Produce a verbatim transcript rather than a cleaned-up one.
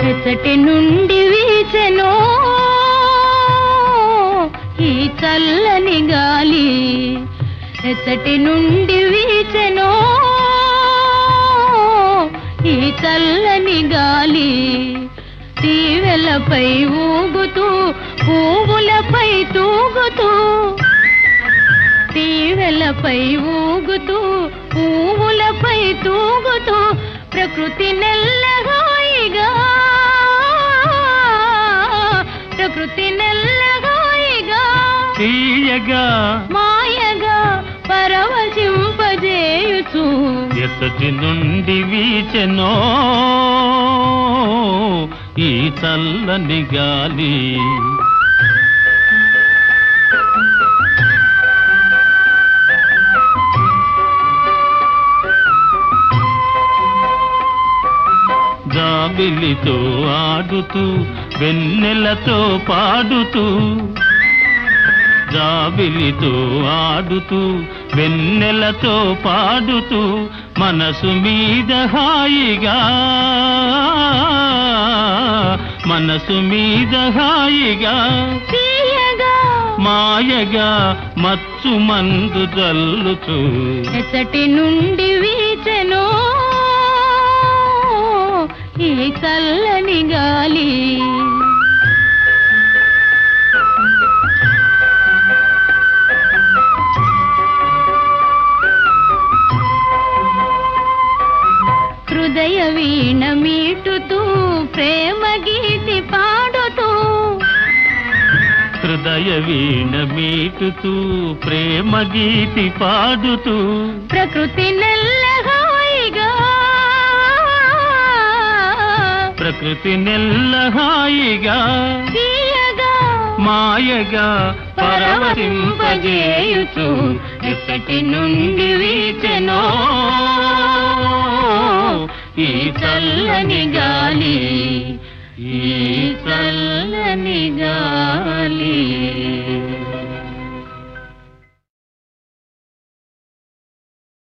ఎచ్చటి నుండి వీచెనో ఈ చల్లని గాలి, ఎచ్చటి నుండి వీచెనో ఈ చల్లని గాలి, తీవెలపై ఊగుతూ పువ్వులపై తూగుతూ, తీవెలపై ఊగుతూ పువ్వులపై తూగుతూ, ప్రకృతి నెల్లగాయిగా, ప్రకృతి నెల్లగాయిగా తీయగా మాయగా పరవశింపజేయుచు ఎచ్చటి నుండి వీచెనో ఈ చల్లని గాలి. జాబిలితో ఆడుతూ వెన్నెలతో పాడుతూ, జాబిలితో ఆడుతూ వెన్నెలతో పాడుతూ, మనసు మీద హాయిగా, మనసు మీద హాయిగా తీయగా మాయగా మచ్చు మందు జల్లుచూ, ఎచ్చటి నుండి వీచెనో ఈ చల్లని గాలి. హృదయ వీణ మీటుతూ ప్రేమ గీతి పాడుతూ, హృదయ వీణ మీటుతూ ప్రేమ గీతి పాడుతూ, ప్రకృతి నెల్లహాయిగా, ప్రకృతి నెల్లహాయిగా తీయగా మాయగా పరవశింపజేయుచు ఎచ్చటి నుండి వీచెనో ఈ చల్లని గాలి, ఈ చల్లని గాలి.